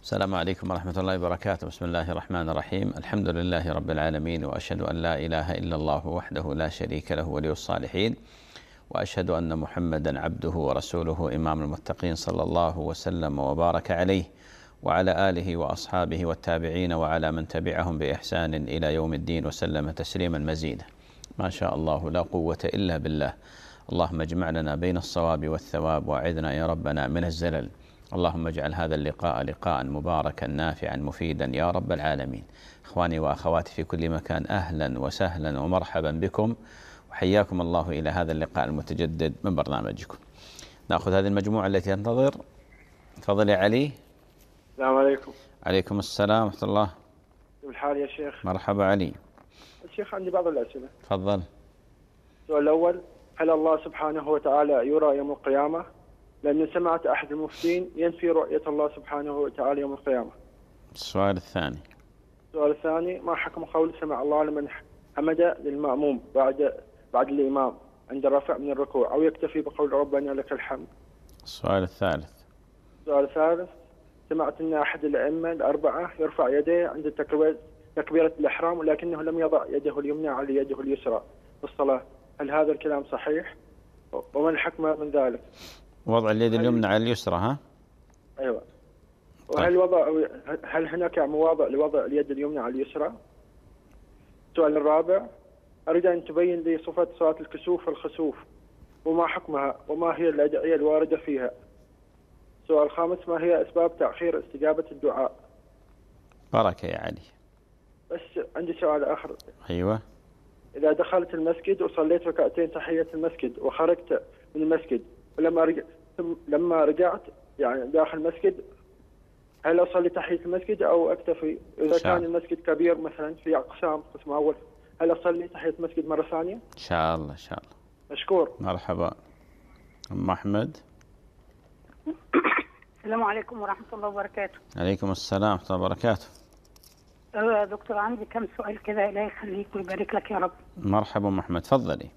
السلام عليكم ورحمة الله وبركاته. بسم الله الرحمن الرحيم. الحمد لله رب العالمين، وأشهد أن لا إله إلا الله وحده لا شريك له ولي الصالحين، وأشهد أن محمدا عبده ورسوله إمام المتقين، صلى الله وسلم وبارك عليه وعلى آله وأصحابه والتابعين وعلى من تبعهم بإحسان إلى يوم الدين، وسلم تسليما مزيدا. ما شاء الله لا قوة إلا بالله. اللهم اجمع لنا بين الصواب والثواب، وأعذنا يا ربنا من الزلل. اللهم اجعل هذا اللقاء لقاء مباركا نافعا مفيدا يا رب العالمين. إخواني وأخواتي في كل مكان، أهلا وسهلا ومرحبا بكم، وحياكم الله إلى هذا اللقاء المتجدد من برنامجكم. نأخذ هذه المجموعة التي تنتظر. تفضل يا علي. السلام عليكم. عليكم السلام ورحمة الله. كيف الحال يا شيخ؟ مرحبا علي. الشيخ عندي بعض الأسئلة. تفضل. السؤال الأول: هل الله سبحانه وتعالى يرى يوم القيامة؟ لأني سمعت أحد المفتين ينفي رؤية الله سبحانه وتعالى يوم القيامة. السؤال الثاني: السؤال الثاني: ما حكم قول سمع الله لمن حمد للمأموم بعد الإمام عند الرفع من الركوع، أو يكتفي بقول ربنا لك الحمد؟ السؤال الثالث: السؤال الثالث: سمعت أن أحد الأئمة الأربعة يرفع يديه عند تكبيرة الإحرام، ولكنه لم يضع يده اليمنى على يده اليسرى في الصلاة، هل هذا الكلام صحيح؟ وما الحكمة من ذلك؟ وضع اليد اليمنى على اليسرى، ها؟ أيوة. طيب. هل هناك مواضع لوضع اليد اليمنى على اليسرى؟ السؤال الرابع: أريد أن تبين لي صفة صلاة الكسوف والخسوف، وما حكمها، وما هي الأدعية الواردة فيها. السؤال الخامس: ما هي أسباب تأخير استجابة الدعاء؟ بركة يا علي. بس عندي سؤال آخر. أيوة. إذا دخلت المسجد وصليت ركعتين تحية المسجد وخرجت من المسجد، لما رجعت يعني داخل المسجد، هل أصلي تحية المسجد أو أكتفي؟ إذا كان المسجد كبير مثلا في أقسام، قسم أول، هل أصلي تحية المسجد مرة ثانية؟ إن شاء الله إن شاء الله. مشكور. مرحبا. أم أحمد. السلام عليكم ورحمة الله وبركاته. عليكم السلام ورحمة الله وبركاته. يا دكتور عندي كم سؤال كده، الله يخليك ويبارك لك يا رب. مرحبا أم أحمد، تفضلي.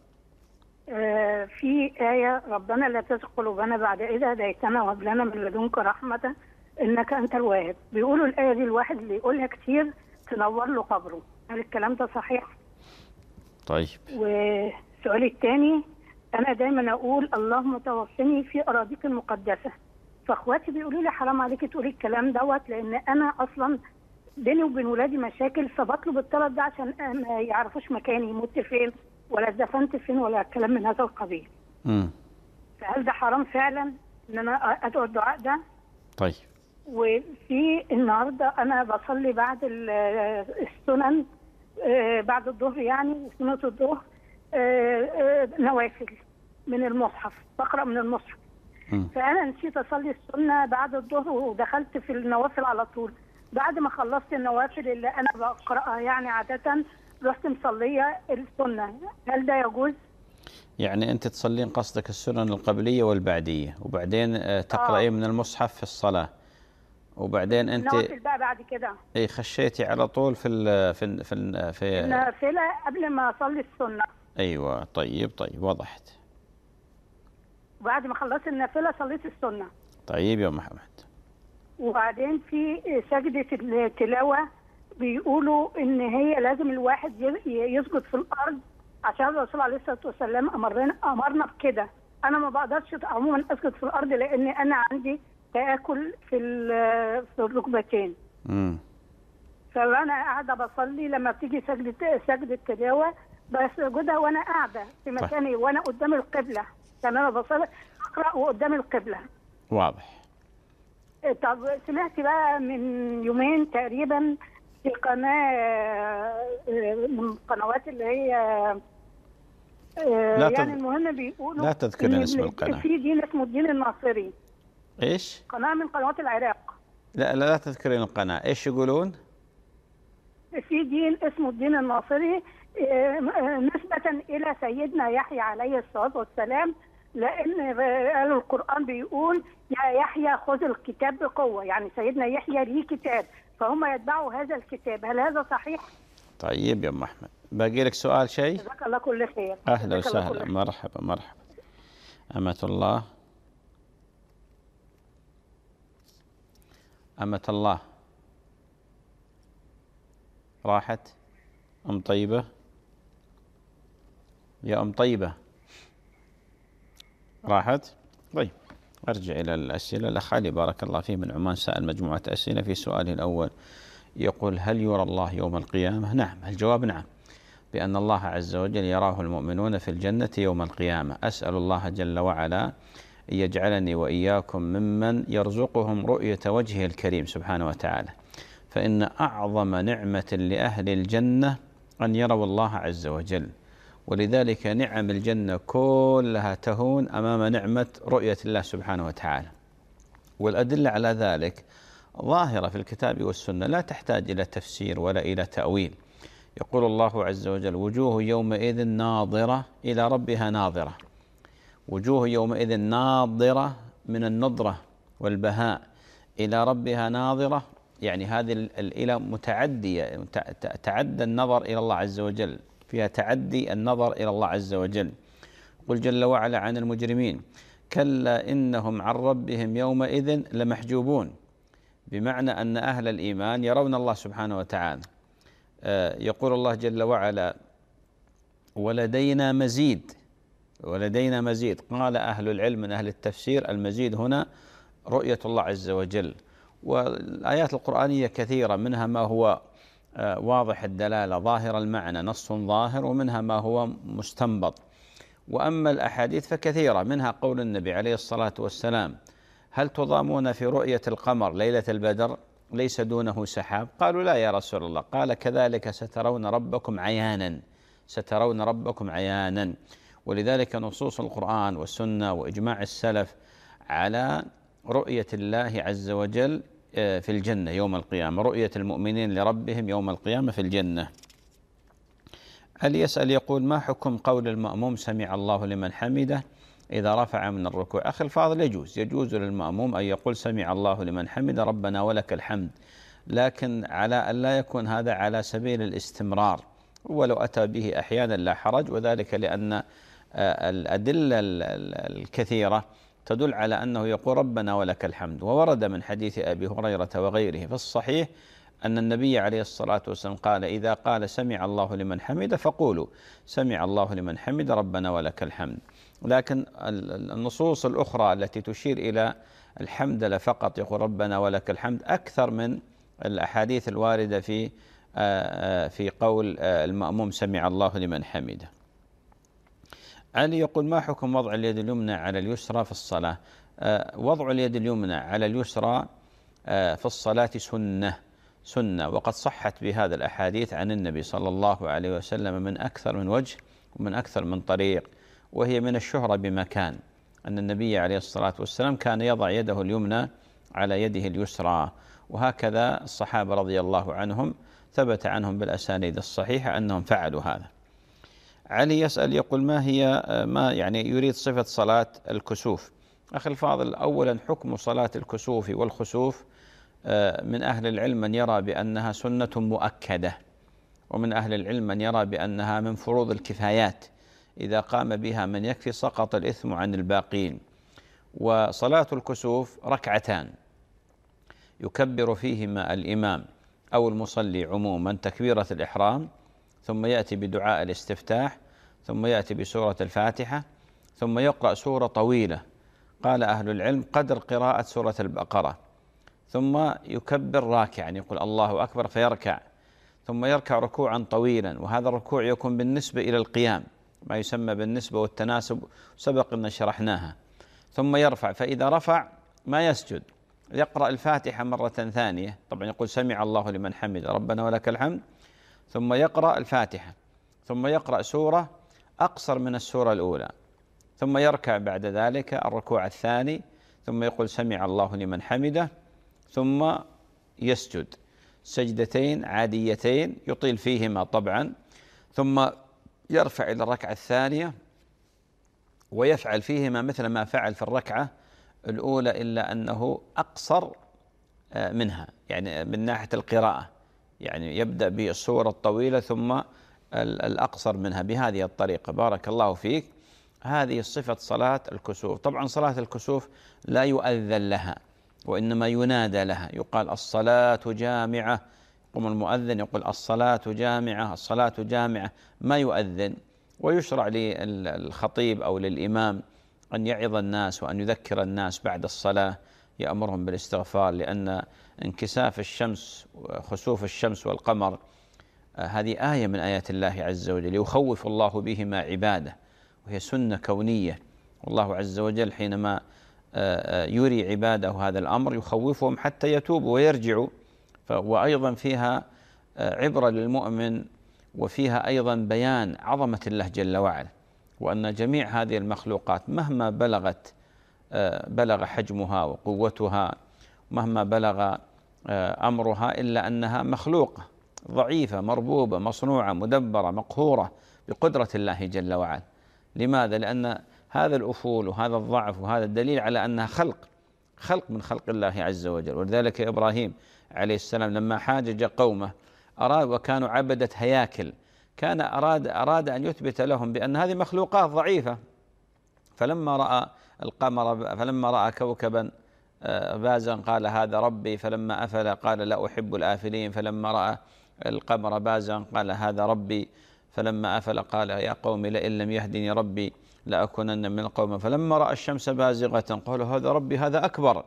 في آية: ربنا لا تزغ قلوبنا بعد إذ هديتنا وهب لنا من لدنك رحمة إنك أنت الواهب. بيقولوا الآية دي الواحد اللي يقولها كتير تنور له قبره، هل الكلام ده صحيح؟ طيب. والسؤال الثاني: أنا دايما أقول اللهم توفني في أراضيك المقدسة، فأخواتي بيقولوا لي حرام عليكي تقولي الكلام دوت، لأن أنا أصلا بيني وبين ولادي مشاكل، فبطلب الطلب ده عشان ما يعرفوش مكاني، مت فين ولا اتدفنت فين ولا كلام من هذا القبيل. فهل ده حرام فعلا ان انا ادعو الدعاء ده؟ طيب. وفي النهارده انا بصلي بعد السنن، بعد الظهر يعني، وسنة الظهر نوافل من المصحف، بقرأ من المصحف. فانا نسيت اصلي السنة بعد الظهر ودخلت في النوافل على طول. بعد ما خلصت النوافل اللي انا بقرأها يعني عادة، رحت مصلية السنة، هل ده يجوز؟ يعني أنت تصلين قصدك السنن القبلية والبعدية، وبعدين تقرأين من المصحف في الصلاة، وبعدين أنت النوافل بقى بعد كده أي خشيتي على طول في النافلة قبل ما أصلي السنة. أيوة. طيب وضحت. وبعد ما خلصت النافلة صليت السنة. طيب يا محمد. وبعدين في سجدة التلاوة بيقولوا إن هي لازم الواحد يسجد في الأرض، عشان الرسول عليه الصلاة والسلام أمرنا بكده. أنا ما بقدرش عموما أسجد في الأرض، لأن أنا عندي تآكل في الركبتين. فأنا قاعدة بصلي، لما بتيجي سجدة التلاوة بسجدها وأنا قاعدة في مكاني وأنا قدام القبلة، لأن أنا بصلي أقرأ وقدام القبلة. واضح. طب سمعت بقى من يومين تقريبا في قناة من القنوات اللي هي يعني المهم بيقولوا لا تذكرين اسم القناة. في دين اسمه الدين الناصري. ايش؟ قناة من قنوات العراق. لا تذكرين القناة، ايش يقولون؟ في دين اسمه الدين الناصري نسبة إلى سيدنا يحيى عليه الصلاة والسلام، لأن قالوا القرآن بيقول يا يحيى خذ الكتاب بقوة، يعني سيدنا يحيى ليه كتاب، فهم يتبعوا هذا الكتاب، هل هذا صحيح؟ طيب يا أم أحمد، باقي لك سؤال شيء؟ جزاك الله كل خير. أهلا وسهلا. مرحبا. أمة الله. أمة الله راحت؟ أم طيبة؟ يا أم طيبة راحت؟ طيب أرجع إلى الأسئلة. الأخ علي بارك الله فيه من عمان سأل مجموعة أسئلة. في سؤاله الأول يقول: هل يرى الله يوم القيامة؟ نعم. الجواب نعم، بأن الله عز وجل يراه المؤمنون في الجنة يوم القيامة. أسأل الله جل وعلا أن يجعلني وإياكم ممن يرزقهم رؤية وجهه الكريم سبحانه وتعالى، فإن أعظم نعمة لأهل الجنة أن يروا الله عز وجل، ولذلك نعم الجنة كلها تهون أمام نعمة رؤية الله سبحانه وتعالى. والأدلة على ذلك ظاهرة في الكتاب والسنة، لا تحتاج إلى تفسير ولا إلى تأويل. يقول الله عز وجل: وجوه يومئذ ناظرة إلى ربها ناظرة. وجوه يومئذ ناظرة من النضرة والبهاء إلى ربها ناظرة، يعني هذه الإلى متعدية، تعدى النظر إلى الله عز وجل، فيها تعدي النظر إلى الله عز وجل. قل جل وعلا عن المجرمين: كلا إنهم عن ربهم يومئذ لمحجوبون، بمعنى أن أهل الإيمان يرون الله سبحانه وتعالى. يقول الله جل وعلا: ولدينا مزيد. ولدينا مزيد. قال أهل العلم من أهل التفسير المزيد هنا رؤية الله عز وجل. والآيات القرآنية كثيرة، منها ما هو واضح الدلالة ظاهر المعنى نص ظاهر، ومنها ما هو مستنبط. وأما الأحاديث فكثيرة، منها قول النبي عليه الصلاة والسلام: هل تضامون في رؤية القمر ليلة البدر ليس دونه سحاب؟ قالوا: لا يا رسول الله. قال: كذلك سترون ربكم عيانا، سترون ربكم عيانا. ولذلك نصوص القرآن والسنة وإجماع السلف على رؤية الله عز وجل في الجنة يوم القيامة، رؤية المؤمنين لربهم يوم القيامة في الجنة. علي يسأل يقول: ما حكم قول المأموم سمع الله لمن حمده إذا رفع من الركوع؟ أخي الفاضل، يجوز للمأموم أن يقول سمع الله لمن حمده ربنا ولك الحمد، لكن على أن لا يكون هذا على سبيل الاستمرار، ولو أتى به أحيانا لا حرج، وذلك لأن الأدلة الكثيرة تدل على أنه يقول ربنا ولك الحمد. وورد من حديث أبي هريرة وغيره في الصحيح أن النبي عليه الصلاة والسلام قال: إذا قال سمع الله لمن حمده فقولوا سمع الله لمن حمده ربنا ولك الحمد. لكن النصوص الأخرى التي تشير إلى الحمد لا فقط يقول ربنا ولك الحمد أكثر من الأحاديث الواردة في قول المأموم سمع الله لمن حمده. علي يقول: ما حكم وضع اليد اليمنى على اليسرى في الصلاة؟ وضع اليد اليمنى على اليسرى في الصلاة سنة، وقد صحت بهذا الأحاديث عن النبي صلى الله عليه وسلم من أكثر من وجه ومن أكثر من طريق، وهي من الشهرة بمكان أن النبي عليه الصلاة والسلام كان يضع يده اليمنى على يده اليسرى، وهكذا الصحابة رضي الله عنهم ثبت عنهم بالأسانيد الصحيحة أنهم فعلوا هذا. علي يسأل يقول: ما يعني يريد صفة صلاة الكسوف؟ أخي الفاضل، أولا حكم صلاة الكسوف والخسوف من أهل العلم من يرى بأنها سنة مؤكدة، ومن أهل العلم من يرى بأنها من فروض الكفايات، إذا قام بها من يكفي سقط الإثم عن الباقين. وصلاة الكسوف ركعتان يكبر فيهما الإمام أو المصلي عموما تكبيرة الإحرام، ثم يأتي بدعاء الاستفتاح، ثم يأتي بسورة الفاتحة، ثم يقرأ سورة طويلة قال أهل العلم قدر قراءة سورة البقرة، ثم يكبر راكعا يقول الله أكبر فيركع، ثم يركع ركوعا طويلا، وهذا الركوع يكون بالنسبة إلى القيام، ما يسمى بالنسبة والتناسب، سبق أن شرحناها. ثم يرفع، فإذا رفع ما يسجد، يقرأ الفاتحة مرة ثانية، طبعا يقول سمع الله لمن حمد ربنا ولك الحمد، ثم يقرأ الفاتحة، ثم يقرأ سورة أقصر من السورة الأولى، ثم يركع بعد ذلك الركوع الثاني، ثم يقول سمع الله لمن حمده، ثم يسجد سجدتين عاديتين يطيل فيهما طبعا، ثم يرفع إلى الركعة الثانية ويفعل فيهما مثل ما فعل في الركعة الأولى، إلا أنه أقصر منها، يعني من ناحية القراءة، يعني يبدأ بالسورة الطويلة ثم الأقصر منها بهذه الطريقة. بارك الله فيك. هذه صفة صلاة الكسوف. طبعا صلاة الكسوف لا يؤذن لها، وإنما ينادى لها، يقال الصلاة جامعة، يقوم المؤذن يقول الصلاة جامعة، الصلاة جامعة، ما يؤذن. ويشرع للخطيب أو للإمام أن يعظ الناس وأن يذكر الناس بعد الصلاة، يأمرهم بالاستغفار، لأن انكساف الشمس وخسوف الشمس والقمر هذه آية من آيات الله عز وجل يخوف الله بهما عباده، وهي سنة كونية. والله عز وجل حينما يري عباده هذا الأمر يخوفهم حتى يتوبوا ويرجعوا. وأيضا فيها عبرة للمؤمن، وفيها أيضا بيان عظمة الله جل وعلا، وأن جميع هذه المخلوقات مهما بلغ حجمها وقوتها، مهما بلغ أمرها، إلا أنها مخلوقة ضعيفة مربوبة مصنوعة مدبرة مقهورة بقدرة الله جل وعلا. لماذا؟ لأن هذا الأفول وهذا الضعف وهذا الدليل على أنها خلق من خلق الله عز وجل. ولذلك إبراهيم عليه السلام لما حاجج قومه أراد، وكانوا عبدة هياكل، كان أراد أن يثبت لهم بأن هذه مخلوقات ضعيفة. فلما رأى القمر، فلما رأى كوكبا بازا قال هذا ربي، فلما أفل قال لا أحب الآفلين، فلما رأى القمر بازا قال هذا ربي، فلما أفل قال يا قوم لئن لم يهدني ربي لأكونن من القوم، فلما رأى الشمس بازغة قال هذا ربي، هذا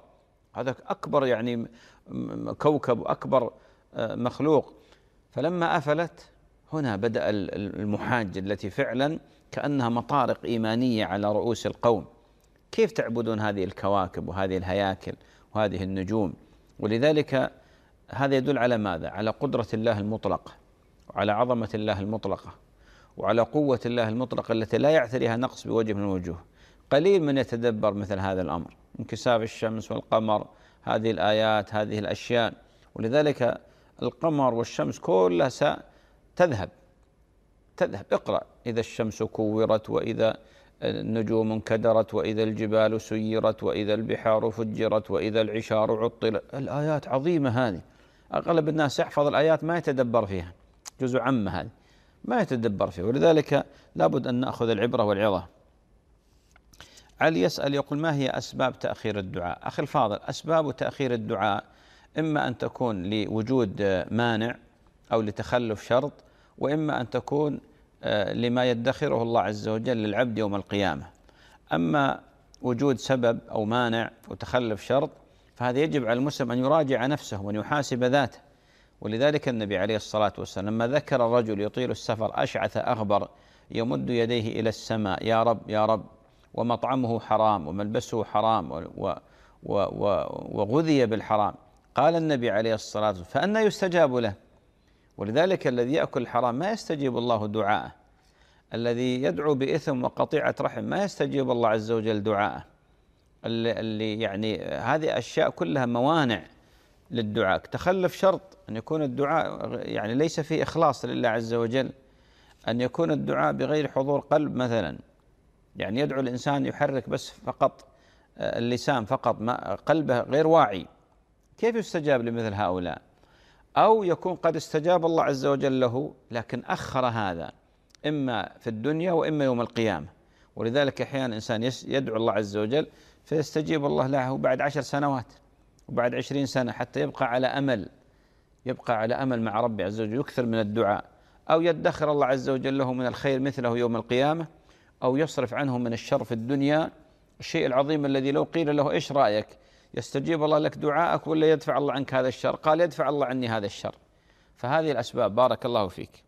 أكبر يعني كوكب، أكبر مخلوق. فلما أفلت هنا بدأ المحاجة التي فعلا كأنها مطارق إيمانية على رؤوس القوم. كيف تعبدون هذه الكواكب وهذه الهياكل وهذه النجوم؟ ولذلك هذا يدل على ماذا؟ على قدرة الله المطلقة، وعلى عظمة الله المطلقة، وعلى قوة الله المطلقة التي لا يعتريها نقص بوجه من الوجوه. قليل من يتدبر مثل هذا الأمر، انكساف الشمس والقمر، هذه الآيات، هذه الأشياء. ولذلك القمر والشمس كلها ستذهب. اقرأ إذا الشمس كورت، وإذا النجوم انكدرت، وإذا الجبال سيرت، وإذا البحار فجرت، وإذا العشار عطلت. الآيات عظيمة هذه، أغلب الناس يحفظ الآيات ما يتدبر فيها، جزء عامة هذه ما يتدبر فيها. ولذلك لابد أن نأخذ العبرة والعظة. علي يسأل يقول ما هي أسباب تأخير الدعاء؟ أخي الفاضل، أسباب تأخير الدعاء إما أن تكون لوجود مانع أو لتخلف شرط، وإما أن تكون لما يدخره الله عز وجل للعبد يوم القيامة. أما وجود سبب أو مانع وتخلف شرط فهذا يجب على المسلم أن يراجع نفسه وأن يحاسب ذاته. ولذلك النبي عليه الصلاة والسلام لما ذكر الرجل يطيل السفر أشعث أغبر يمد يديه إلى السماء يا رب يا رب، ومطعمه حرام وملبسه حرام وغذي بالحرام، قال النبي عليه الصلاة والسلام فأنى يستجاب له. ولذلك الذي يأكل الحرام ما يستجيب الله دعاءه، الذي يدعو بإثم وقطيعة رحم ما يستجيب الله عز وجل دعاءه. اللي يعني هذه أشياء كلها موانع للدعاء. تخلف شرط أن يكون الدعاء يعني ليس فيه إخلاص لله عز وجل، أن يكون الدعاء بغير حضور قلب مثلا، يعني يدعو الإنسان يحرك بس فقط اللسان فقط، ما قلبه غير واعي، كيف يستجاب لمثل هؤلاء؟ أو يكون قد استجاب الله عز وجل له لكن أخر هذا إما في الدنيا وإما يوم القيامة. ولذلك أحيانا الإنسان يدعو الله عز وجل فيستجيب الله له بعد 10 سنوات وبعد 20 سنة حتى يبقى على أمل مع ربه عز وجل، يكثر من الدعاء، أو يدخر الله عز وجل له من الخير مثله يوم القيامة، أو يصرف عنه من الشر في الدنيا الشيء العظيم الذي لو قيل له إيش رأيك يستجيب الله لك دعاءك ولا يدفع الله عنك هذا الشر؟ قال يدفع الله عني هذا الشر. فهذه الأسباب. بارك الله فيك.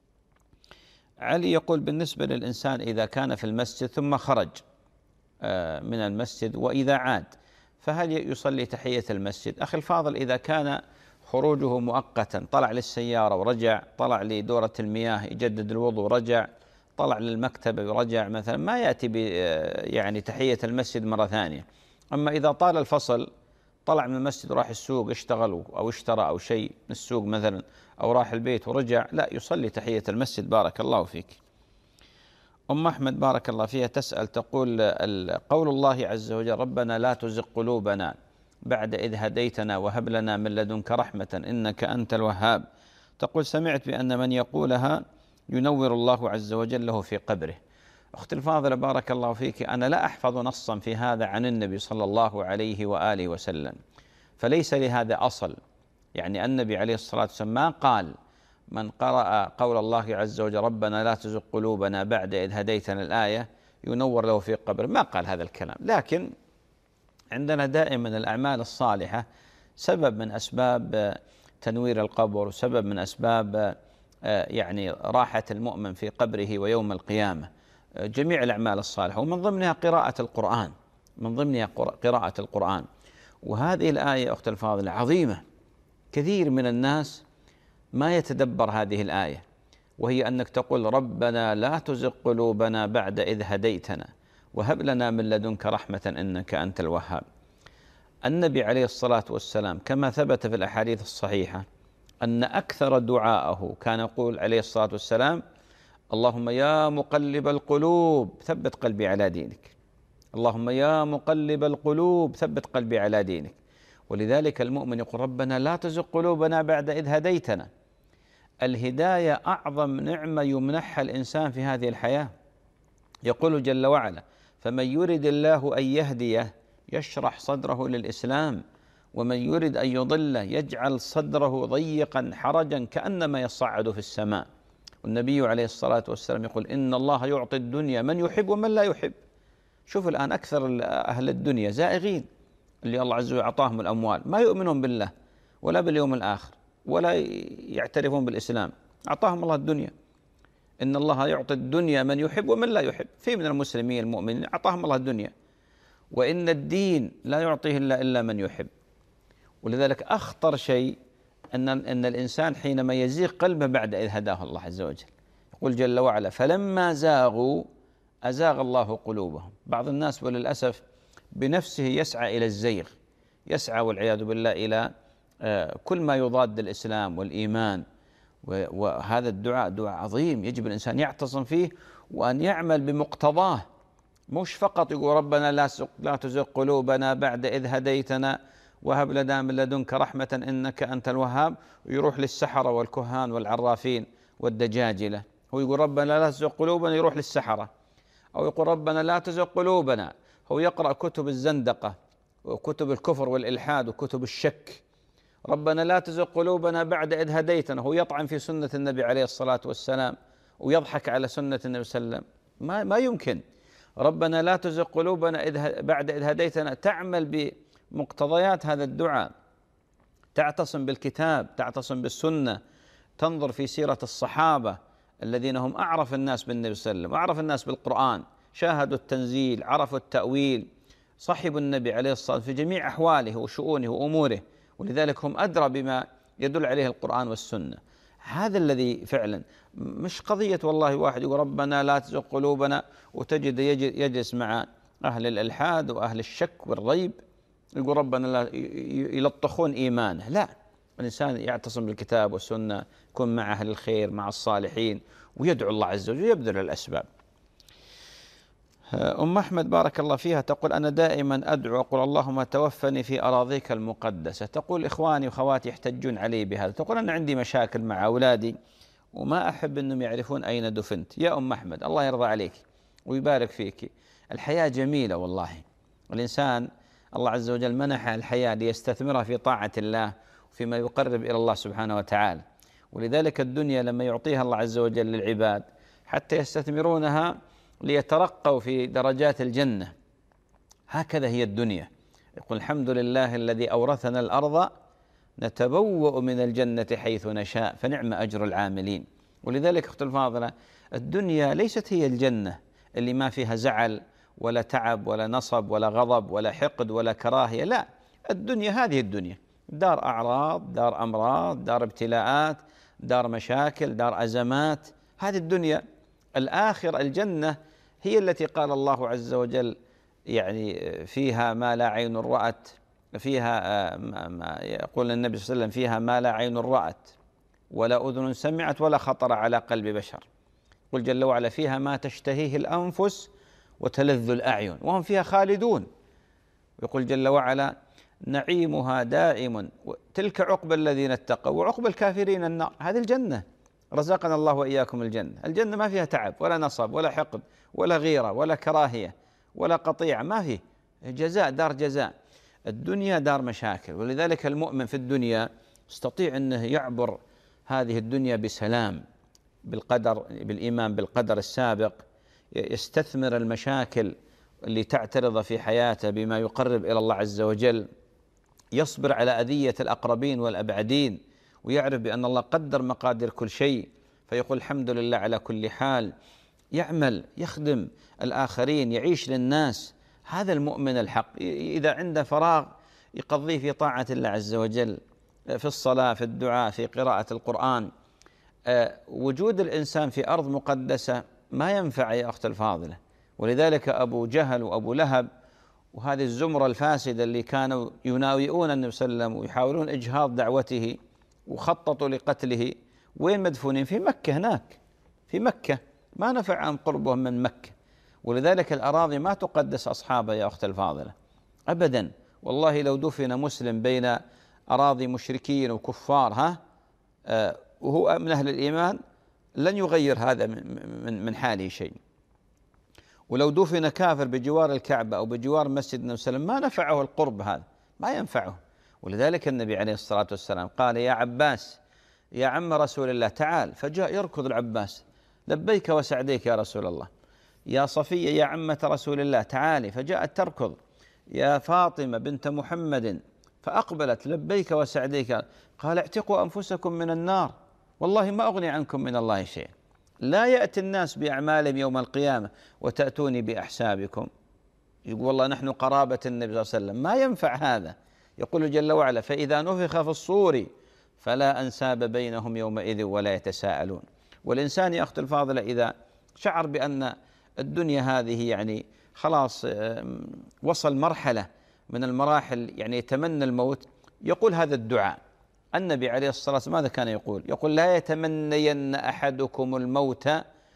علي يقول بالنسبة للإنسان إذا كان في المسجد ثم خرج من المسجد وإذا عاد فهل يصلي تحية المسجد؟ أخي الفاضل، إذا كان خروجه مؤقتا، طلع للسيارة ورجع، طلع لدورة المياه يجدد الوضوء ورجع، طلع للمكتب ورجع مثلا، ما يأتي يعني تحية المسجد مرة ثانية. أما إذا طال الفصل، طلع من المسجد وراح السوق اشتغل أو اشترى أو شيء من السوق مثلا، أو راح البيت ورجع، لا يصلي تحية المسجد. بارك الله فيك. أم أحمد بارك الله فيها تسأل تقول قول الله عز وجل ربنا لا تزغ قلوبنا بعد إذ هديتنا وهب لنا من لدنك رحمة إنك أنت الوهاب. تقول سمعت بأن من يقولها ينور الله عز وجل له في قبره. أختي الفاضلة بارك الله فيك، أنا لا أحفظ نصا في هذا عن النبي صلى الله عليه وآله وسلم، فليس لهذا أصل. يعني النبي عليه الصلاة والسلام ما قال من قرأ قول الله عز وجل ربنا لا تزغ قلوبنا بعد إذ هديتنا الآية ينور له في قبره، ما قال هذا الكلام. لكن عندنا دائما الأعمال الصالحة سبب من أسباب تنوير القبر، وسبب من أسباب يعني راحة المؤمن في قبره ويوم القيامة. جميع الأعمال الصالحة، ومن ضمنها قراءة القرآن، من ضمنها قراءة القرآن. وهذه الآية أخت الفاضلة عظيمة، كثير من الناس ما يتدبر هذه الآية، وهي أنك تقول ربنا لا تزغ قلوبنا بعد إذ هديتنا وهب لنا من لدنك رحمة إنك أنت الوهاب. النبي عليه الصلاة والسلام كما ثبت في الأحاديث الصحيحة أن أكثر دعاءه كان يقول عليه الصلاة والسلام اللهم يا مقلب القلوب ثبت قلبي على دينك، اللهم يا مقلب القلوب ثبت قلبي على دينك. ولذلك المؤمن يقول ربنا لا تزغ قلوبنا بعد إذ هديتنا. الهداية أعظم نعمة يمنحها الإنسان في هذه الحياة. يقول جل وعلا فمن يرد الله أن يهديه يشرح صدره للإسلام ومن يرد أن يضله يجعل صدره ضيقا حرجا كأنما يصعد في السماء. والنبي عليه الصلاة والسلام يقول إن الله يعطي الدنيا من يحب ومن لا يحب. شوف الآن أكثر أهل الدنيا زائغين، اللي الله عز وجل أعطاهم الأموال ما يؤمنون بالله ولا باليوم الآخر ولا يعترفون بالإسلام، أعطاهم الله الدنيا. إن الله يعطي الدنيا من يحب ومن لا يحب. في من المسلمين المؤمنين أعطاهم الله الدنيا، وإن الدين لا يعطيه إلا من يحب. ولذلك أخطر شيء أن الإنسان حينما يزيغ قلبه بعد إذ هداه الله عز وجل. يقول جل وعلا فلما زاغوا أزاغ الله قلوبهم. بعض الناس وللأسف بنفسه يسعى إلى الزيغ، يسعى والعياذ بالله إلى كل ما يضاد الإسلام والإيمان. وهذا الدعاء دعاء عظيم يجب الإنسان يعتصم فيه وأن يعمل بمقتضاه، مش فقط يقول ربنا لا تزغ قلوبنا بعد إذ هديتنا وهب لنا من لدنك رحمة إنك أنت الوهاب، ويروح للسحرة والكهان والعرافين والدجاجلة. هو يقول ربنا لا تزغ قلوبنا يروح للسحرة، أو يقول ربنا لا تزغ قلوبنا هو يقرأ كتب الزندقة وكتب الكفر والإلحاد وكتب الشك. ربنا لا تزغ قلوبنا بعد إذ هديتنا هو يطعن في سنة النبي عليه الصلاة والسلام ويضحك على سنة النبي صلى الله عليه وسلم. ما يمكن. ربنا لا تزغ قلوبنا بعد إذ هديتنا تعمل بمقتضيات هذا الدعاء، تعتصم بالكتاب، تعتصم بالسنة، تنظر في سيرة الصحابة الذين هم أعرف الناس بالنبي صلى الله عليه وسلم، أعرف الناس بالقرآن، شاهدوا التنزيل، عرفوا التأويل، صحبوا النبي عليه الصلاة والسلام في جميع أحواله وشؤونه وأموره، ولذلك هم أدرى بما يدل عليه القرآن والسنة. هذا الذي فعلا مش قضية والله واحد يقول ربنا لا تزغ قلوبنا وتجد يجلس مع أهل الإلحاد وأهل الشك والريب يقول ربنا لا يلطخون إيمانه. لا، الإنسان يعتصم بالكتاب والسنة، يكون مع أهل الخير مع الصالحين ويدعو الله عز وجل ويبذل الأسباب. أم أحمد بارك الله فيها تقول أنا دائما أدعو أقول اللهم توفني في أراضيك المقدسة. تقول إخواني وخواتي يحتجون علي بهذا، تقول أنا عندي مشاكل مع أولادي وما أحب أنهم يعرفون أين دفنت. يا أم أحمد الله يرضى عليك ويبارك فيك، الحياة جميلة والله. الإنسان الله عز وجل منح الحياة ليستثمرها في طاعة الله وفيما يقرب إلى الله سبحانه وتعالى. ولذلك الدنيا لما يعطيها الله عز وجل للعباد حتى يستثمرونها ليترقوا في درجات الجنة، هكذا هي الدنيا. يقول الحمد لله الذي أورثنا الأرض نتبوأ من الجنة حيث نشاء فنعم أجر العاملين. ولذلك أختي الفاضلة الدنيا ليست هي الجنة اللي ما فيها زعل ولا تعب ولا نصب ولا غضب ولا حقد ولا كراهية، لا، الدنيا هذه الدنيا دار أعراض، دار أمراض، دار ابتلاءات، دار مشاكل، دار أزمات. هذه الدنيا. الآخرة الجنة هي التي قال الله عز وجل يعني فيها ما لا عين رأت، فيها ما يقول النبي صلى الله عليه وسلم فيها ما لا عين رأت ولا أذن سمعت ولا خطر على قلب بشر. قل جل وعلا فيها ما تشتهيه الأنفس وتلذ الأعين وهم فيها خالدون. يقول جل وعلا نعيمها دائم تلك عقبى الذين اتقوا وعقبى الكافرين النار. هذه الجنة، رزقنا الله وإياكم الجنة. الجنة ما فيها تعب ولا نصب ولا حقد ولا غيرة ولا كراهية ولا قطيعة، ما في جزاء، دار جزاء. الدنيا دار مشاكل، ولذلك المؤمن في الدنيا يستطيع أنه يعبر هذه الدنيا بسلام بالقدر، بالإيمان بالقدر السابق، يستثمر المشاكل اللي تعترض في حياته بما يقرب إلى الله عز وجل، يصبر على أذية الأقربين والأبعدين، ويعرف بأن الله قدر مقادير كل شيء فيقول الحمد لله على كل حال، يعمل يخدم الآخرين، يعيش للناس. هذا المؤمن الحق. إذا عنده فراغ يقضيه في طاعة الله عز وجل، في الصلاة، في الدعاء، في قراءة القرآن. وجود الإنسان في أرض مقدسة ما ينفع يا أخت الفاضلة. ولذلك أبو جهل وأبو لهب وهذه الزمرة الفاسدة اللي كانوا يناوئون النبي صلى الله عليه وسلم ويحاولون إجهاض دعوته وخططوا لقتله، وين مدفونين؟ في مكة. هناك في مكة ما نفع عن قربهم من مكة. ولذلك الأراضي ما تقدس أصحابها يا أخت الفاضلة أبدا. والله لو دفن مسلم بين أراضي مشركين وكفار وهو من أهل الإيمان لن يغير هذا من حاله شيء. ولو دفن كافر بجوار الكعبة أو بجوار مسجد النبي صلى الله عليه وسلم ما نفعه القرب، هذا ما ينفعه. ولذلك النبي عليه الصلاة والسلام قال يا عباس يا عم رسول الله تعال، فجاء يركض العباس لبيك وسعديك يا رسول الله. يا صفية يا عمة رسول الله تعالي، فجاءت تركض. يا فاطمة بنت محمد، فأقبلت لبيك وسعديك. قال اعتقوا أنفسكم من النار، والله ما أغني عنكم من الله شيء. لا يأتي الناس بأعمالهم يوم القيامة وتأتوني بأحسابكم. يقول والله نحن قرابة النبي صلى الله عليه وسلم، ما ينفع هذا. يقول جل وعلا فإذا نفخ في الصور فلا أنساب بينهم يومئذ ولا يتساءلون. والإنسان يا أخت الفاضلة إذا شعر بأن الدنيا هذه يعني خلاص وصل مرحلة من المراحل يعني يتمنى الموت، يقول هذا الدعاء. النبي عليه الصلاة والسلام ماذا كان يقول؟ يقول لا يتمنين أحدكم الموت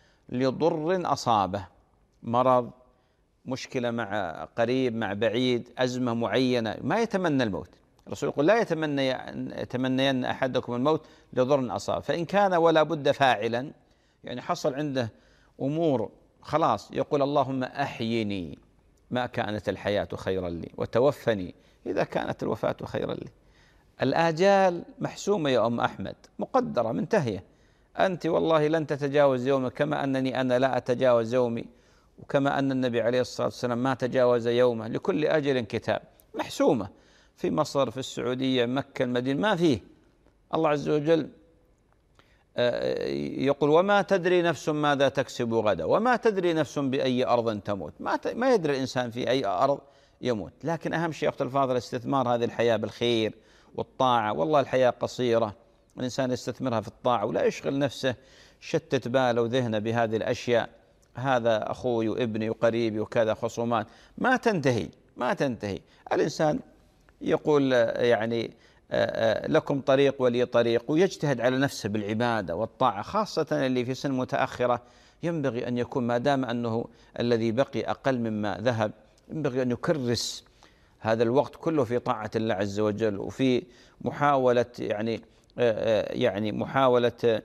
لضر أصابه، مرض، مشكلة مع قريب مع بعيد، أزمة معينة، ما يتمنى الموت. الرسول يقول لا يتمنين أحدكم الموت لضر أصابه، فإن كان ولا بد فاعلا، يعني حصل عنده أمور خلاص، يقول اللهم أحيني ما كانت الحياة خيرا لي، وتوفني إذا كانت الوفاة خيرا لي. الآجال محسومة يا أم أحمد، مقدرة منتهية. أنت والله لن تتجاوز يومك، كما أنني أنا لا أتجاوز يومي، وكما أن النبي عليه الصلاة والسلام ما تجاوز يومه. لكل أجل كتاب، محسومة. في مصر، في السعودية، مكة، المدينة، ما فيه. الله عز وجل يقول وما تدري نفس ماذا تكسب غدا وما تدري نفس بأي أرض تموت. ما يدري الإنسان في أي أرض يموت. لكن أهم شيء يا أخت الفاضل استثمار هذه الحياة بالخير والطاعة. والله الحياة قصيرة، الإنسان يستثمرها في الطاعة ولا يشغل نفسه شتت باله وذهنه بهذه الأشياء. هذا أخوي وابني وقريبي وكذا، خصومات ما تنتهي. الإنسان يقول يعني لكم طريق ولي طريق، ويجتهد على نفسه بالعبادة والطاعة، خاصة اللي في سن متأخرة. ينبغي أن يكون ما دام أنه الذي بقي أقل مما ذهب، ينبغي أن يكرس هذا الوقت كله في طاعة الله عز وجل، وفي محاولة يعني محاولة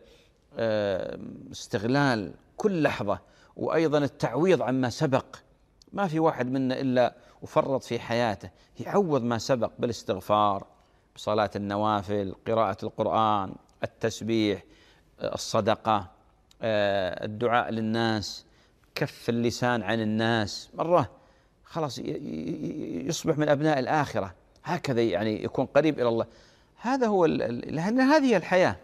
استغلال كل لحظة، وأيضا التعويض عما سبق. ما في واحد منا إلا وفرط في حياته، يعوض ما سبق بالاستغفار، بصلاة النوافل، قراءة القرآن، التسبيح، الصدقة، الدعاء للناس، كف اللسان عن الناس، مرة خلاص يصبح من أبناء الآخرة. هكذا يعني يكون قريب إلى الله. هذا هو لأن هذه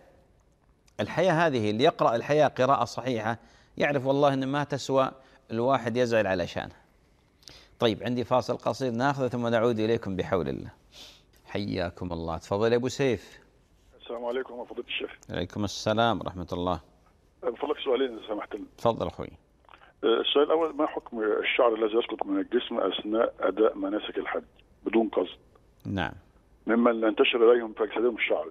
الحياة هذه اللي يقرأ الحياة قراءة صحيحة يعرف والله أن ما تسوى الواحد يزعل على شانه. طيب عندي فاصل قصير ناخذه ثم نعود إليكم بحول الله. حياكم الله. تفضل يا أبو سيف. السلام عليكم ورحمة الله الشيخ. عليكم السلام ورحمة الله. بفضلك سؤالين إذا سمحت لي. تفضل أخوي. السؤال الأول، ما حكم الشعر الذي يسقط من الجسم أثناء أداء مناسك الحج بدون قصد؟ نعم. ممن ينتشر إليهم في أجسادهم الشعر.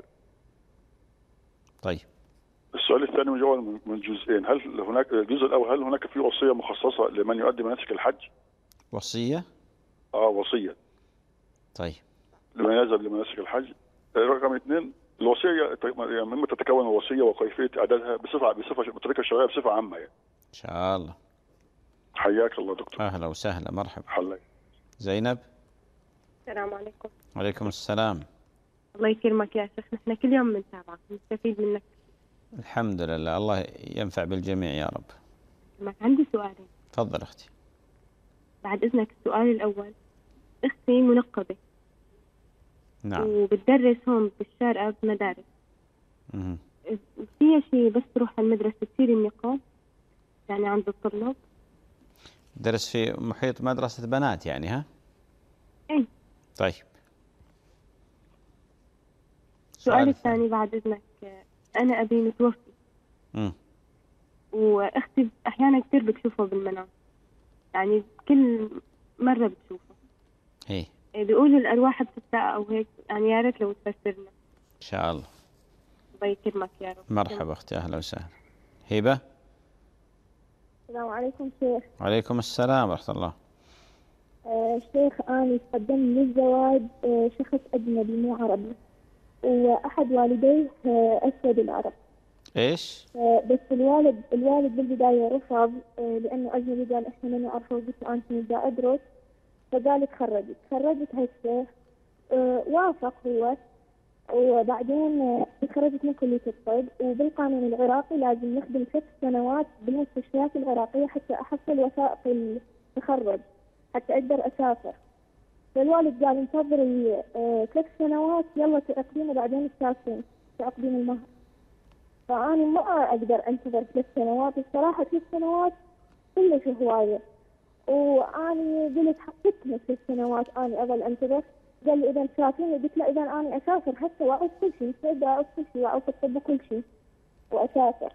طيب. السؤال الثاني من جزئين. هل هناك الجزء الأول، هل هناك في وصية مخصصة لمن يؤدي مناسك الحج؟ وصية؟ وصية. طيب. لمن يذهب لمناسك الحج. رقم 2، الوصية مما تتكون الوصية وكيفية إعدادها بطريقة شرعية بصفة عامة يعني. إن شاء الله. حياك الله دكتور. أهلا وسهلا، مرحبا. حلك. زينب. السلام عليكم. وعليكم السلام. الله يكرمك يا شيخ، نحن كل يوم بنتابعك نستفيد منك. الحمد لله، الله ينفع بالجميع يا رب. عندي سؤالين. تفضل أختي. بعد إذنك، السؤال الأول، أختي منقبة. نعم. وبتدرس هون بالشارقة بمدارس. مه. فيها شيء بس تروح على المدرسة تصير النقاب يعني عند الطلاب؟ درس في محيط مدرسة بنات يعني، ها؟ إيه. طيب. السؤال الثاني بعد إذنك، أنا أبي متوفي. وأختي أحيانا كثير بتشوفه بالمنام، يعني كل مرة بتشوفه. إيه. بيقولوا الأرواح بتتلاقى أو هيك، يعني يا ريت لو تفسر لنا. إن شاء الله. الله يكرمك يا رب. مرحبا أختي، أهلا وسهلا. هبة. السلام عليكم شيخ. وعليكم السلام ورحمة الله. شيخ، أنا تقدم للزواج شخص أجنبي مو عربي، وأحد والديه أسود العرب. إيش؟ بس الوالد بالبداية رفض، لأنه أجنبي، قال إحنا ما نعرفه. قلت له أنت بدي أدرس، فقال تخرجت هالشيخ. وافق هو، وبعدين تخرجت من كلية الطب. وبالقانون العراقي لازم نخدم 6 سنوات بالمستشفيات العراقية حتى أحصل وثائق التخرج حتى أقدر أسافر. فالوالد قال انتظري 3 سنوات، يلا تأقدم وبعدين تسافرين تأقدم المهر. فأنا ما أقدر أنتظر 3 سنوات الصراحة. 3 سنوات كلش هواية، وأنا قلت حطيتها 3 سنوات أنا أظل أنتظر. قال لي إذا تسافرين، قلت له إذا أنا أسافر حتى وأعوز كل شيء، مستعدة أعوز كل شيء وأعوز الطب وكل شيء وأسافر.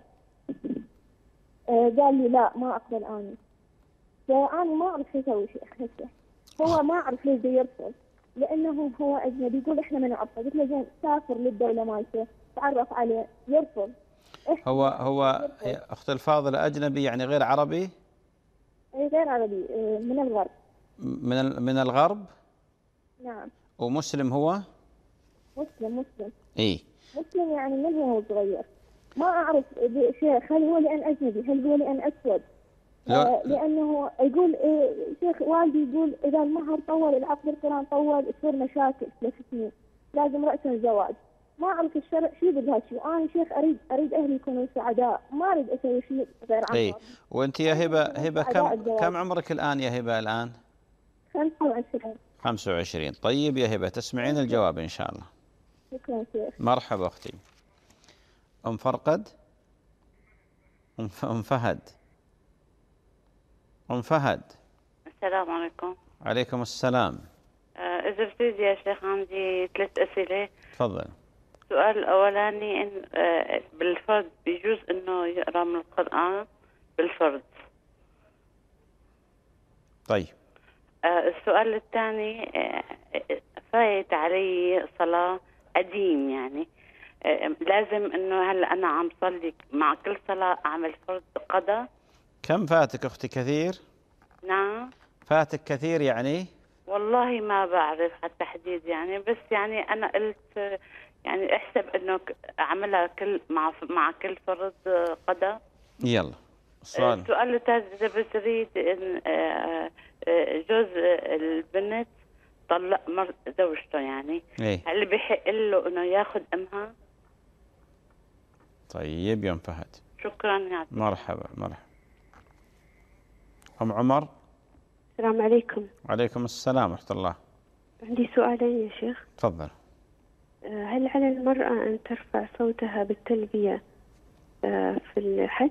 قال لي لا ما أقبل أنا. فأنا ما أعرف شو أسوي شيخ. هو ما أعرف ليش يرفض، لأنه هو أجنبي، يقول إحنا ما نعرفه. قلت له زين سافر للدولة مالته تعرف عليه، يرفض. هو أخت الفاضلة أجنبي يعني غير عربي؟ غير عربي، من الغرب. من الغرب؟ نعم. ومسلم هو؟ مسلم. إيه. مسلم يعني من هو صغير. ما أعرف شيخ هل هو لأن أجنبي، هل هو لأن أسود. لأنه يقول شيخ والدي يقول إذا المهر طول، العقد القران طول، تصير مشاكل 3 سنين، لازم رأسا زواج. ما أعرف الشرع شيء بهالشيء. أنا شيخ أريد أهلي يكونوا سعداء، ما أريد أسوي شيء غير عن. إيه. وأنت يا هبة كم عمرك الآن يا هبة الآن؟ 25. 25. طيب يا هبة تسمعين الجواب إن شاء الله. شكرا شيخ. مرحبا أختي. أم فرقد. أم فهد. أم فهد. السلام عليكم. عليكم السلام. إذا بتريد يا شيخ عندي 3 أسئلة. تفضل. السؤال الأولاني إن بالفرد بيجوز إنه يقرأ من القرآن بالفرد؟ طيب. السؤال الثاني، فايت علي صلاة قديم يعني، لازم إنه هلا أنا عم صلي مع كل صلاة أعمل فرض قضاء؟ كم فاتك أختي؟ كثير؟ نعم. فاتك كثير يعني؟ والله ما بعرف على التحديد يعني، بس يعني أنا قلت يعني احسب إنه أعملها مع كل فرض قضاء. يلا. السؤال الثالث، إذا بتريد إن جوز البنت طلق زوجته يعني، إيه؟ هل بيحق له إنه ياخذ أمها؟ طيب يا أم فهد. شكرا يا مرحبا. أم عمر. السلام عليكم. وعليكم السلام ورحمة الله. عندي سؤالين يا شيخ. تفضل. هل على المرأة أن ترفع صوتها بالتلبية في الحج؟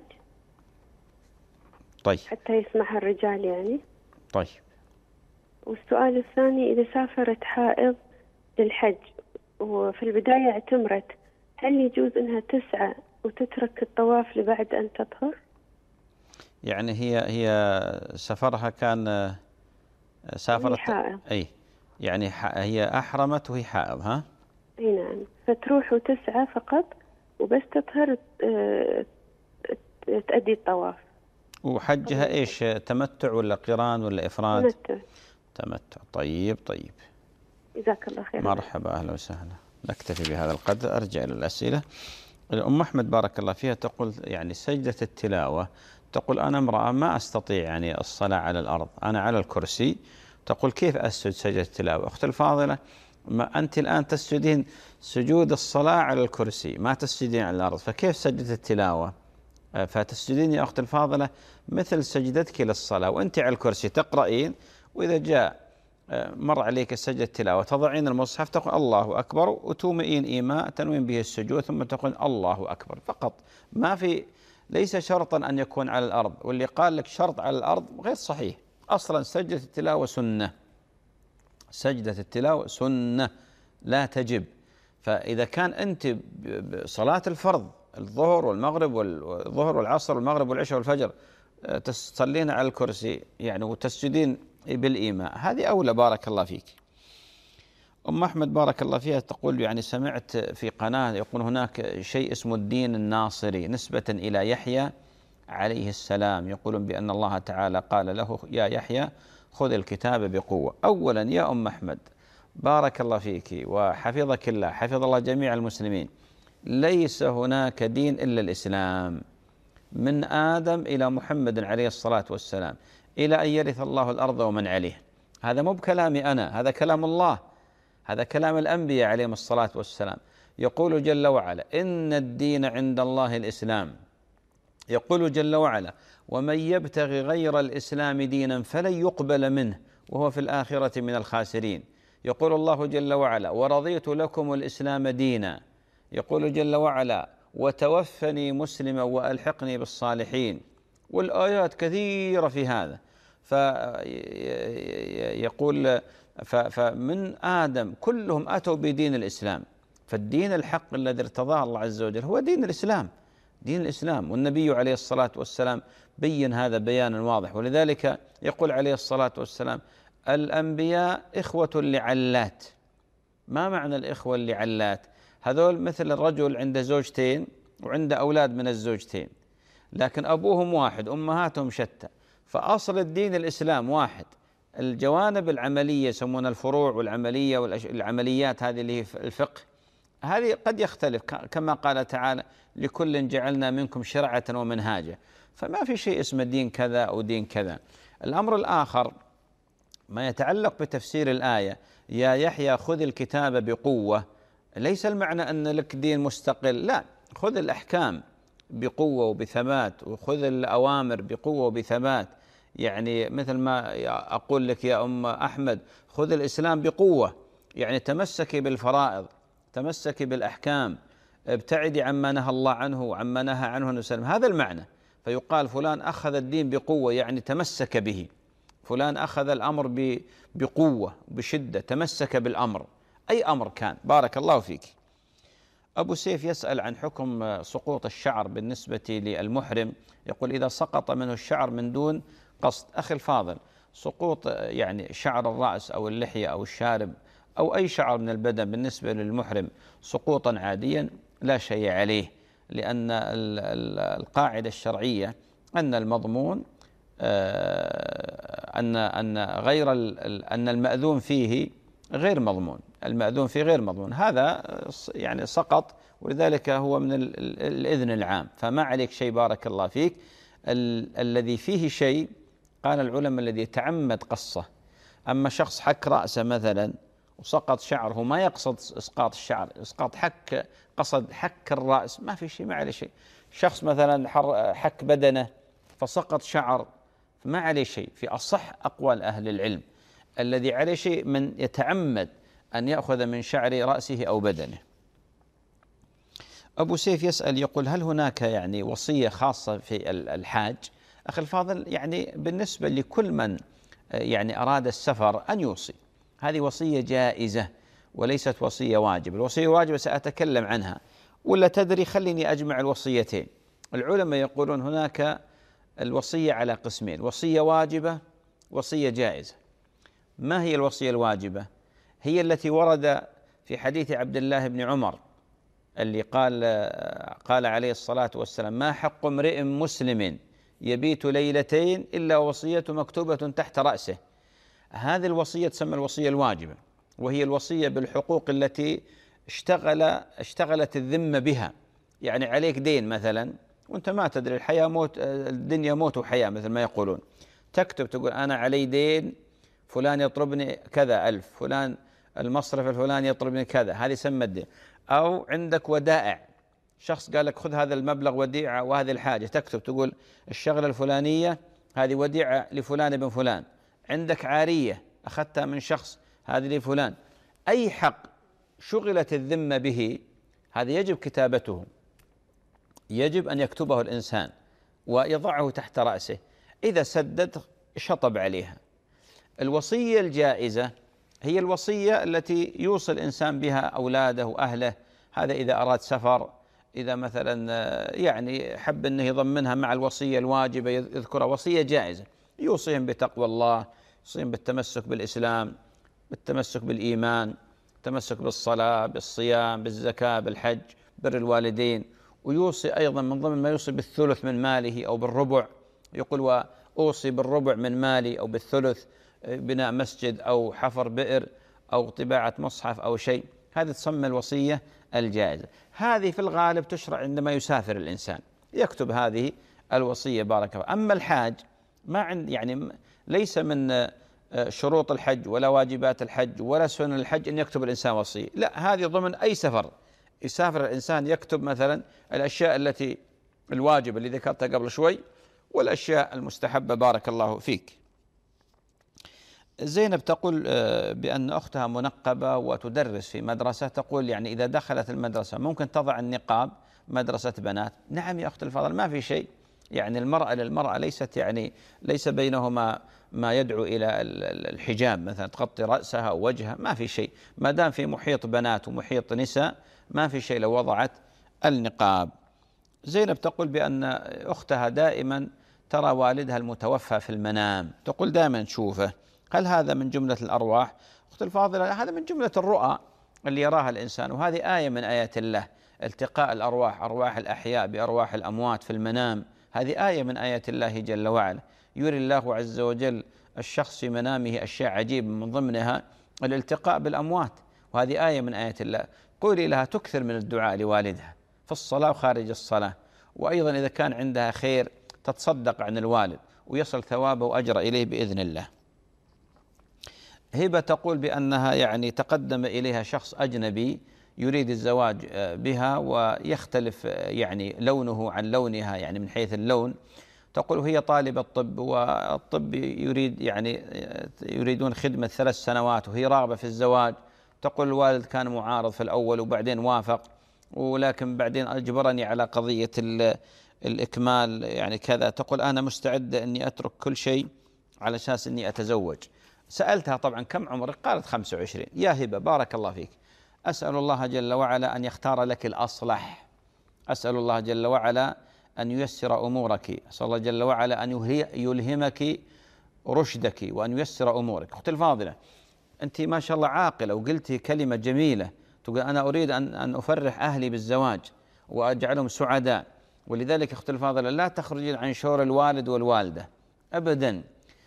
طيب. حتى يسمعها الرجال يعني. طيب. والسؤال الثاني، إذا سافرت حائض للحج وفي البداية اعتمرت، هل يجوز أنها تسعى وتترك الطواف لبعد أن تطهر؟ يعني هي سفرها كان سافرت حائض. أي يعني هي أحرمت وهي حائض، ها؟ أي نعم. فتروح وتسعى فقط وبس تطهر تأدي الطواف. وحجها إيش؟ تمتع ولا قران ولا إفراد؟ تمتع. طيب. جزاك الله خير. مرحبا، أهلا وسهلا. نكتفي بهذا القدر. أرجع إلى الأسئلة. أم أحمد بارك الله فيها تقول يعني سجدة التلاوة، تقول أنا امرأة ما أستطيع يعني الصلاة على الأرض، أنا على الكرسي تقول كيف أسجد سجدة التلاوة؟ أختي الفاضلة، ما أنت الآن تسجدين سجود الصلاة على الكرسي، ما تسجدين على الأرض، فكيف سجدة التلاوة؟ فتسجدين يا أختي الفاضلة مثل سجدتك للصلاة وأنت على الكرسي تقرأين، وإذا جاء مر عليك سجدة التلاوة تضعين المصحف تقول الله أكبر وتومئين إيماء تنوين به السجود ثم تقول الله أكبر فقط. ما في، ليس شرطا أن يكون على الأرض، واللي قال لك شرط على الأرض غير صحيح. أصلا سجدة التلاوة سنة، سجدة التلاوة سنة لا تجب. فإذا كان أنت بصلاة الفرض الظهر والمغرب والظهر والعصر والمغرب والعشاء والفجر تصلين على الكرسي يعني وتسجدين بالإيماء، هذه أولى. بارك الله فيك. أم أحمد بارك الله فيها تقول يعني سمعت في قناة يقول هناك شيء اسمه الدين الناصري نسبة إلى يحيى عليه السلام، يقولون بأن الله تعالى قال له يا يحيى خذ الكتاب بقوة. أولا يا أم أحمد بارك الله فيك وحفظك الله، حفظ الله جميع المسلمين، ليس هناك دين إلا الإسلام، من آدم إلى محمد عليه الصلاة والسلام إلى أن يرث الله الأرض ومن عليه. هذا مو بكلامي أنا، هذا كلام الله، هذا كلام الأنبياء عليهم الصلاة والسلام. يقول جل وعلا إن الدين عند الله الإسلام، يقول جل وعلا ومن يبتغي غير الإسلام دينا فلن يقبل منه وهو في الآخرة من الخاسرين. يقول الله جل وعلا ورضيت لكم الإسلام دينا. يقول جل وعلا وتوفني مسلما وألحقني بالصالحين. والآيات كثيرة في هذا. فيقول فمن آدم كلهم أتوا بدين الإسلام، فالدين الحق الذي ارتضاه الله عز وجل هو دين الإسلام، دين الإسلام. والنبي عليه الصلاة والسلام بين هذا بيانا واضح، ولذلك يقول عليه الصلاة والسلام الأنبياء إخوة لعلات. ما معنى الإخوة لعلات؟ هذول مثل الرجل عنده زوجتين وعنده أولاد من الزوجتين، لكن أبوهم واحد أمهاتهم شتى، فأصل الدين الإسلام واحد. الجوانب العملية يسمونها الفروع والعملية والعمليات هذه اللي هي الفقه، هذه قد يختلف كما قال تعالى لكل جعلنا منكم شرعة ومنهاجا، فما في شيء اسمه دين كذا أو دين كذا. الأمر الآخر ما يتعلق بتفسير الآية يا يحيى خذ الكتاب بقوة، ليس المعنى أن لك دين مستقل، لا، خذ الأحكام بقوة وبثبات وخذ الأوامر بقوة وبثبات. يعني مثل ما أقول لك يا أم أحمد خذ الإسلام بقوة، يعني تمسكي بالفرائض، تمسكي بالأحكام، ابتعدي عما نهى الله عنه وعما نهى عنه النبي صلى الله عليه وسلم، هذا المعنى. فيقال فلان أخذ الدين بقوة يعني تمسك به، فلان أخذ الأمر بقوة بشدة، تمسك بالأمر أي أمر كان. بارك الله فيك. أبو سيف يسأل عن حكم سقوط الشعر بالنسبة للمحرم، يقول إذا سقط منه الشعر من دون قصد. أخي الفاضل، سقوط يعني شعر الرأس أو اللحية أو الشارب أو أي شعر من البدن بالنسبة للمحرم سقوطا عاديا لا شيء عليه، لأن القاعدة الشرعية أن المضمون أن المأذون فيه غير مضمون، المأذون فيه غير مضمون، هذا يعني سقط، ولذلك هو من الإذن العام، فما عليك شيء. بارك الله فيك. الذي فيه شيء قال العلماء الذي يتعمد قصه، أما شخص حك رأسه مثلا وسقط شعره ما يقصد إسقاط الشعر، إسقاط حك، قصد حك الرأس، ما في شيء، ما عليه شيء. شخص مثلا حك بدنه فسقط شعر ما عليه شيء. في أصح أقوال أهل العلم الذي عليه شيء من يتعمد أن يأخذ من شعر رأسه أو بدنه. أبو سيف يسأل يقول هل هناك يعني وصية خاصة في الحاج؟ أخي الفاضل، يعني بالنسبة لكل من يعني أراد السفر أن يوصي، هذه وصية جائزة وليست وصية واجب. الوصية واجبة سأتكلم عنها، ولا تدري خليني أجمع الوصيتين. العلماء يقولون هناك الوصية على قسمين، وصية واجبة وصية جائزة. ما هي الوصية الواجبة؟ هي التي ورد في حديث عبد الله بن عمر اللي قال عليه الصلاة والسلام ما حق امرئ مسلم يبيت ليلتين إلا وصية مكتوبة تحت رأسه. هذه تسمى الوصية الواجبة، وهي الوصية بالحقوق التي اشتغلت الذمة بها. يعني عليك دين مثلا وانت ما تدري، الحياة موت، الدنيا موت وحياة مثل ما يقولون، تكتب تقول أنا علي دين فلان يطلبني كذا 1000، فلان المصرف الفلاني يطلبني كذا، هذه يسمى الدين. أو عندك ودائع، شخص قال لك خذ هذا المبلغ وديعة وهذه الحاجة، تكتب تقول الشغلة الفلانية هذه وديعة لفلان بن فلان. عندك عارية أخذتها من شخص، هذه لفلان. أي حق شغلت الذمة به هذا يجب كتابته، يجب أن يكتبه الإنسان ويضعه تحت رأسه، إذا سدد شطب عليها. الوصية الجائزة هي الوصية التي يوصي الإنسان بها أولاده وأهله، هذا إذا أراد سفر، إذا مثلا يعني حب أنه يضمنها مع الوصية الواجبة يذكرها وصية جائزة، يوصيهم بتقوى الله، يوصيهم بالتمسك بالإسلام، بالتمسك بالإيمان، التمسك بالصلاة، بالصيام، بالزكاة، بالحج، بر الوالدين. ويوصي أيضا من ضمن ما يوصي بالثلث من ماله أو بالربع، يقول وأوصي بالربع من مالي أو بالثلث بناء مسجد أو حفر بئر أو طباعة مصحف أو شيء، هذه تسمى الوصية الجائزة. هذه في الغالب تشرع عندما يسافر الإنسان، يكتب هذه الوصية بارك الله. أما الحاج ما عند يعني ليس من شروط الحج ولا واجبات الحج ولا سنن الحج أن يكتب الإنسان وصية، لا، هذه ضمن أي سفر يسافر الإنسان يكتب مثلا الأشياء التي الواجبة اللي ذكرتها قبل شوي والأشياء المستحبة بارك الله فيك. زينب تقول بأن أختها منقبة وتدرس في مدرسة، تقول يعني إذا دخلت المدرسة ممكن تضع النقاب، مدرسة بنات. نعم يا أخت الفاضل، ما في شيء، يعني المرأة للمرأة ليست يعني ليس بينهما ما يدعو إلى الحجاب، مثلا تغطي رأسها أو وجهها، ما في شيء، ما دام في محيط بنات ومحيط نساء ما في شيء لو وضعت النقاب. زينب تقول بأن أختها دائما ترى والدها المتوفى في المنام، تقول دائما تشوفه، هل هذا من جملة الأرواح؟ أخت الفاضلة، هذا من جملة الرؤى اللي يراها الإنسان، وهذه آية من آيات الله، التقاء الأرواح، أرواح الأحياء بأرواح الأموات في المنام، هذه آية من آيات الله جل وعلا. يري الله عز وجل الشخص في منامه أشياء عجيبة، من ضمنها الالتقاء بالأموات، وهذه آية من آيات الله. قولي لها تكثر من الدعاء لوالدها في الصلاة وخارج الصلاة، وأيضا إذا كان عندها خير تتصدق عن الوالد ويصل ثوابه وأجر إليه بإذن الله. هبة تقول بأنها يعني تقدم إليها شخص أجنبي يريد الزواج بها ويختلف يعني لونه عن لونها، يعني من حيث اللون. تقول هي طالبة طب، والطب يريدون خدمة 3 سنوات وهي راغبة في الزواج. تقول الوالد كان معارض في الأول وبعدين وافق، ولكن بعدين أجبرني على قضية الإكمال يعني كذا. تقول أنا مستعدة أني أترك كل شيء على أساس أني أتزوج. سألتها طبعا كم عمرك؟ قالت 25. يا هبة بارك الله فيك، أسأل الله جل وعلا أن يختار لك الأصلح، أسأل الله جل وعلا أن ييسر أمورك، أسأل الله جل وعلا أن يلهمك رشدك وأن ييسر أمورك. أختي الفاضلة، أنت ما شاء الله عاقلة، وقلتي كلمة جميلة، تقول أنا أريد أن أفرح أهلي بالزواج وأجعلهم سعداء، ولذلك أختي الفاضلة لا تخرجين عن شور الوالد والوالدة أبدا،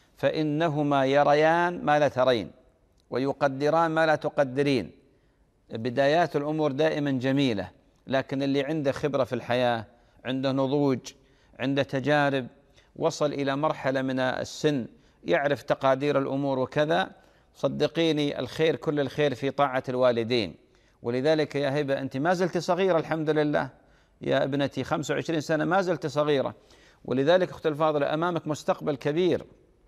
فإنهما يريان ما لا ترين ويقدران ما لا تقدرين. بدايات الأمور دائما جميلة، لكن اللي عنده خبرة في الحياة، عنده نضوج، عنده تجارب، وصل إلى مرحلة من السن يعرف تقادير الأمور وكذا، صدقيني الخير كل الخير في طاعة الوالدين. ولذلك يا هبة أنت ما زلت صغيرة الحمد لله يا ابنتي، 25 سنة ما زلت صغيرة، ولذلك أخت الفاضلة أمامك مستقبل كبير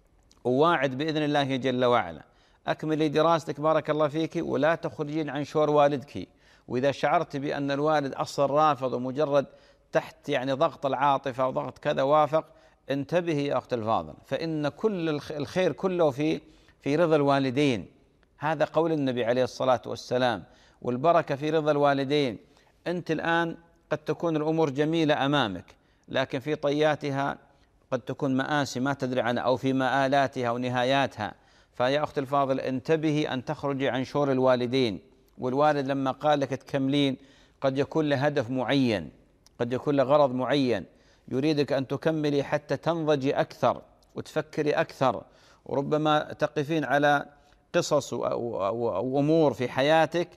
وواعد بإذن الله جل وعلا. أكملي دراستك بارك الله فيك، ولا تخرجين عن شور والدك. وإذا شعرت بأن الوالد أصلا رافض ومجرد تحت يعني ضغط العاطفة وضغط كذا وافق، انتبهي يا أخت الفاضل، فإن كل الخير كله في رضا الوالدين، هذا قول النبي عليه الصلاة والسلام، والبركة في رضا الوالدين. أنت الآن قد تكون الأمور جميلة أمامك، لكن في طياتها قد تكون مآسي ما تدري عنها، أو في مآلاتها ونهاياتها. فيا أخت الفاضل انتبهي أن تخرجي عن شور الوالدين. والوالد لما قال لك تكملين قد يكون له هدف معين، قد يكون له غرض معين، يريدك أن تكملي حتى تنضجي أكثر وتفكري أكثر، وربما تقفين على قصص أو أمور في حياتك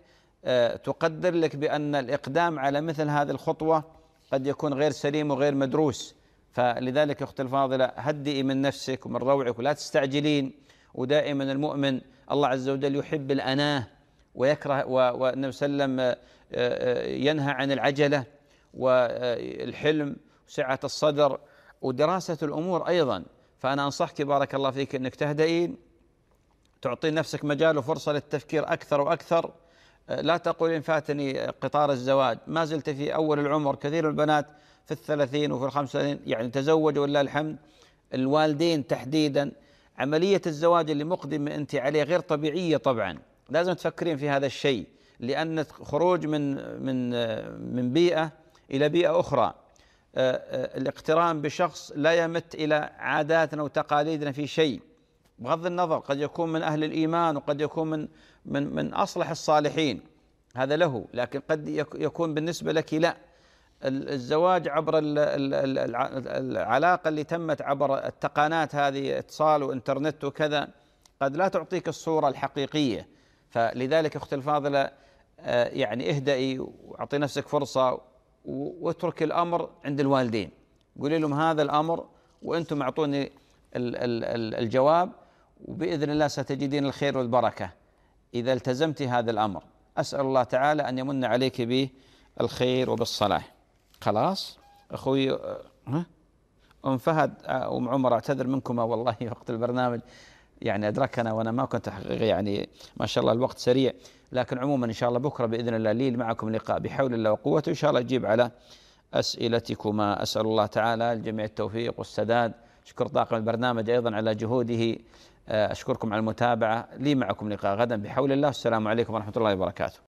تقدر لك بأن الإقدام على مثل هذه الخطوة قد يكون غير سليم وغير مدروس. فلذلك أخت الفاضلة هدئي من نفسك ومن روعك، ولا تستعجلين، ودائما المؤمن الله عز وجل يحب الأناه ويكره، والنبي صلى الله عليه وسلم ينهى عن العجلة والحلم وسعة الصدر ودراسة الأمور أيضا. فأنا أنصحك بارك الله فيك أنك تهدئين، تعطي نفسك مجال وفرصة للتفكير أكثر وأكثر. لا تقول إن فاتني قطار الزواج، ما زلت في أول العمر. كثير من البنات في 30 وفي 35 يعني تزوجوا ولله الحمد. الوالدين تحديدا عملية الزواج اللي مقدمة أنت عليه غير طبيعية طبعا، لازم تفكرين في هذا الشيء، لأن خروج من بيئة إلى بيئة أخرى، الاقتران بشخص لا يمت إلى عاداتنا وتقاليدنا في شيء، بغض النظر قد يكون من أهل الإيمان وقد يكون من أصلح الصالحين، هذا له، لكن قد يكون بالنسبة لك لا. الزواج عبر العلاقة اللي تمت عبر التقنيات هذه، اتصال وإنترنت وكذا، قد لا تعطيك الصورة الحقيقية. فلذلك أختي الفاضلة يعني اهدئي واعطي نفسك فرصة، واترك الأمر عند الوالدين، قولي لهم هذا الأمر وأنتم أعطوني الجواب، وبإذن الله ستجدين الخير والبركة إذا التزمت هذا الأمر. أسأل الله تعالى أن يمن عليك به الخير وبالصلاح. خلاص أخوي أم فهد أم عمر، أعتذر منكما والله وقت البرنامج يعني أدركنا وأنا ما كنت يعني ما شاء الله الوقت سريع، لكن عموما إن شاء الله بكرة بإذن الله لي معكم لقاء بحول الله وقوته، إن شاء الله أجيب على أسئلتكما. أسأل الله تعالى الجميع التوفيق والسداد. أشكر طاقم البرنامج أيضا على جهوده، أشكركم على المتابعة. لي معكم لقاء غدا بحول الله. السلام عليكم ورحمة الله وبركاته.